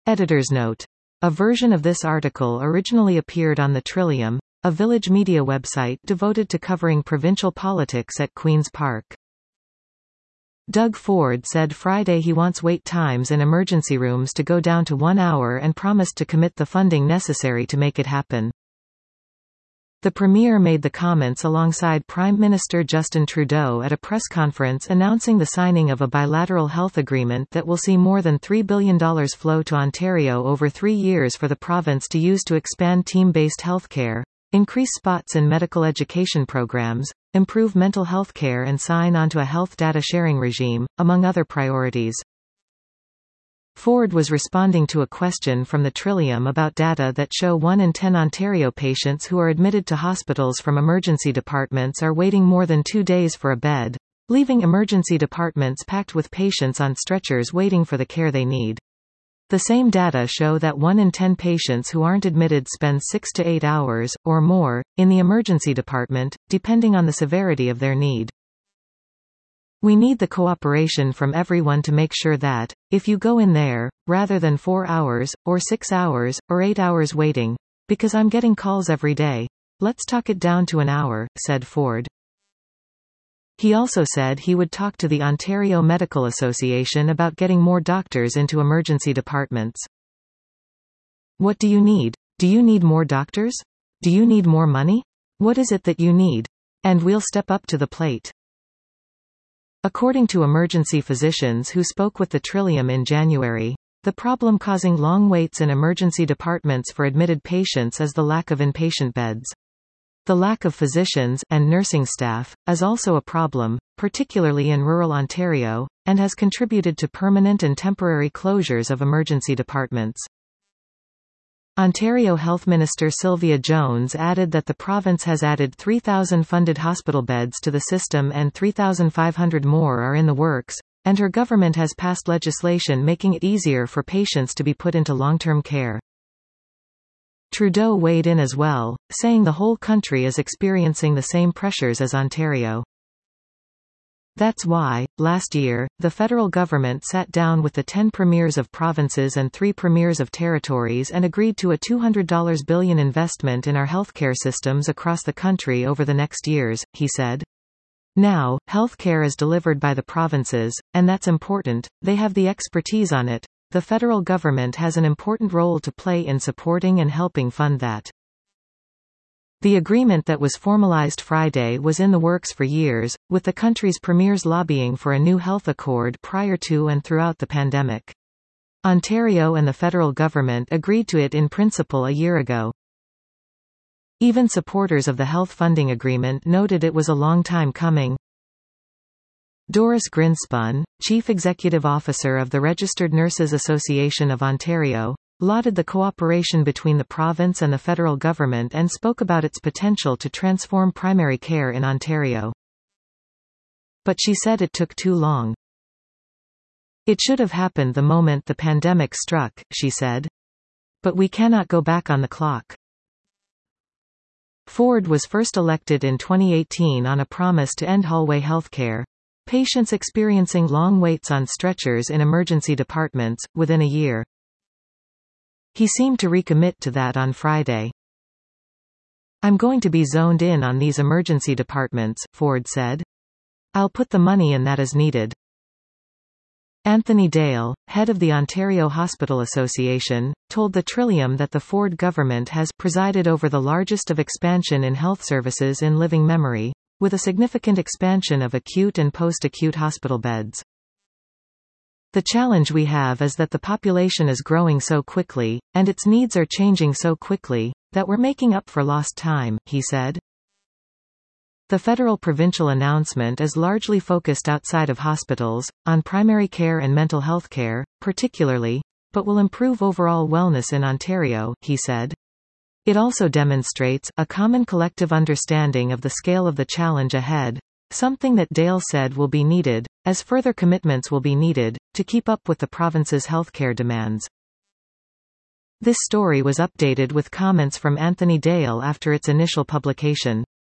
Editor's note. A version of this article originally appeared on the Trillium, a village media website devoted to covering provincial politics at Queen's Park. Doug Ford said Friday he wants wait times in emergency rooms to go down to 1 hour and promised to commit the funding necessary to make it happen. The Premier made the comments alongside Prime Minister Justin Trudeau at a press conference announcing the signing of a bilateral health agreement that will see more than $3 billion flow to Ontario over 3 years for the province to use to expand team-based healthcare, increase spots in medical education programs, improve mental health care and sign onto a health data sharing regime, among other priorities. Ford was responding to a question from the Trillium about data that show 1 in 10 Ontario patients who are admitted to hospitals from emergency departments are waiting more than 2 days for a bed, leaving emergency departments packed with patients on stretchers waiting for the care they need. The same data show that 1 in 10 patients who aren't admitted spend 6 to 8 hours, or more, in the emergency department, depending on the severity of their need. We need the cooperation from everyone to make sure that, if you go in there, rather than 4 hours, or 6 hours, or 8 hours waiting, because I'm getting calls every day, let's talk it down to an hour, said Ford. He also said he would talk to the Ontario Medical Association about getting more doctors into emergency departments. What do you need? Do you need more doctors? Do you need more money? What is it that you need? And we'll step up to the plate. According to emergency physicians who spoke with the Trillium in January, the problem causing long waits in emergency departments for admitted patients is the lack of inpatient beds. The lack of physicians and nursing staff is also a problem, particularly in rural Ontario, and has contributed to permanent and temporary closures of emergency departments. Ontario Health Minister Sylvia Jones added that the province has added 3,000 funded hospital beds to the system and 3,500 more are in the works, and her government has passed legislation making it easier for patients to be put into long-term care. Trudeau weighed in as well, saying the whole country is experiencing the same pressures as Ontario. That's why, last year, the federal government sat down with the 10 premiers of provinces and 3 premiers of territories and agreed to a $200 billion investment in our healthcare systems across the country over the next years, he said. Now, healthcare is delivered by the provinces, and that's important, they have the expertise on it. The federal government has an important role to play in supporting and helping fund that. The agreement that was formalized Friday was in the works for years, with the country's premiers lobbying for a new health accord prior to and throughout the pandemic. Ontario and the federal government agreed to it in principle a year ago. Even supporters of the health funding agreement noted it was a long time coming. Doris Grinspun, Chief Executive Officer of the Registered Nurses Association of Ontario, lauded the cooperation between the province and the federal government and spoke about its potential to transform primary care in Ontario. But she said it took too long. It should have happened the moment the pandemic struck, she said. But we cannot go back on the clock. Ford was first elected in 2018 on a promise to end hallway healthcare. Patients experiencing long waits on stretchers in emergency departments, within a year. He seemed to recommit to that on Friday. I'm going to be zoned in on these emergency departments, Ford said. I'll put the money in that is needed. Anthony Dale, head of the Ontario Hospital Association, told the Trillium that the Ford government has presided over the largest of expansion in health services in living memory, with a significant expansion of acute and post-acute hospital beds. The challenge we have is that the population is growing so quickly, and its needs are changing so quickly, that we're making up for lost time, he said. The federal-provincial announcement is largely focused outside of hospitals, on primary care and mental health care, particularly, but will improve overall wellness in Ontario, he said. It also demonstrates a common collective understanding of the scale of the challenge ahead, something that Dale said will be needed, as further commitments will be needed, to keep up with the province's healthcare demands. This story was updated with comments from Anthony Dale after its initial publication.